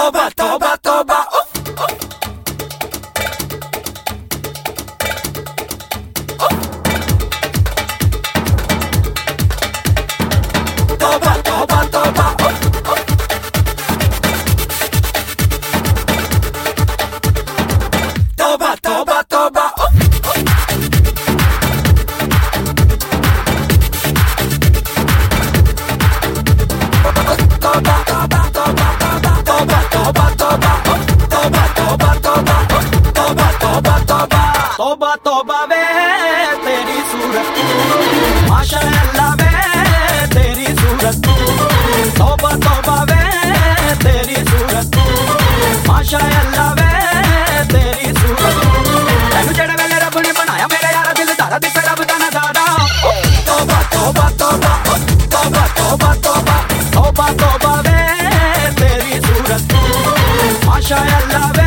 तौबा तौबा तौबा तौबा तौबा तौबा तौबा तौबा तौबा तौबा तौबा वे तेरी सूरत माशाअल्लाह वे तेरी सूरत तौबा तौबा वे तेरी सूरत माशाअल्लाह वे तेरी सूरत तैनू जेड़े वेले रब ने बनाया मेरे यारा दिल दारा दिस रब दा नजारा तौबा तौबा तौबा तौबा तौबा तौबा तौबा तौबा वे तेरी सूरत माशाअल्लाह